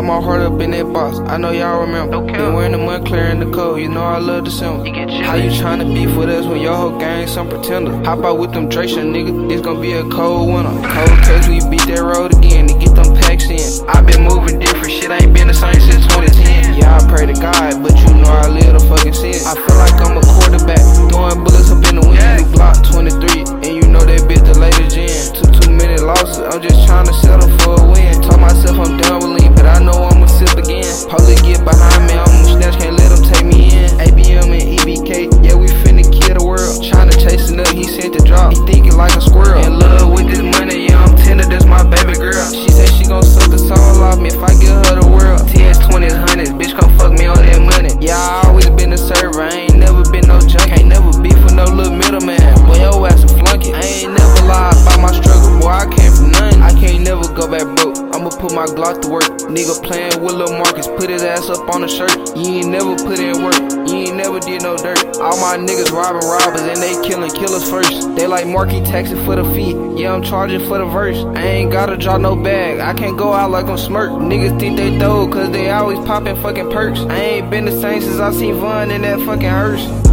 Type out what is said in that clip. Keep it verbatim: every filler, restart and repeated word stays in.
my heart up in that box, I know y'all remember. Been wearing the money, clearing the code, you know I love December. How you tryna beef with us when your whole gang some pretender? Hop out with them Drake nigga, it's gon' be a cold winter. Cold case, we beat that road again to get them packs in. I been moving different, shit ain't been the same since twenty ten. Yeah, I pray to God, but you know I live the fucking sin. I feel like I'm a quarterback, throwing bullets up in the wind. We Glock twenty-three, and you know that bitch the latest gen. Too, too many losses, I'm just tryna settle for a win. Told myself I'm done with lean, but I know I'ma sip again. Police get behind me, I'ma snatch, can't let them take me in. A B M and E B K, yeah, we finna kill the world. Tryna chase it up, he sent the drop, he thinking like a squirrel. In love with this money, yeah, I'm tender, that's my baby girl. She said she gon' suck the soul off me if I give her the world. Tens, twenties, hundreds, bitch come fuck me on that money. Yeah, I always been a server, I ain't never been no junk. Ain't never beef with no little middleman, boy, your ass a flunky. I ain't never lied about my struggle, boy, I came from nothing. I can't never go back broke, I'ma put my Glock to work. Nigga playing with Lil Marcus, put his ass up on the shirt. You ain't never put in work, you ain't never did no dirt. All my niggas robbing robbers and they killing killers first. They like Marky taxing for the fee, yeah, I'm charging for the verse. I ain't gotta draw no bag, I can't go out like I'm smirk. Niggas think they dope cause they always popping fucking perks. I ain't been the same since I seen Von in that fucking hearse.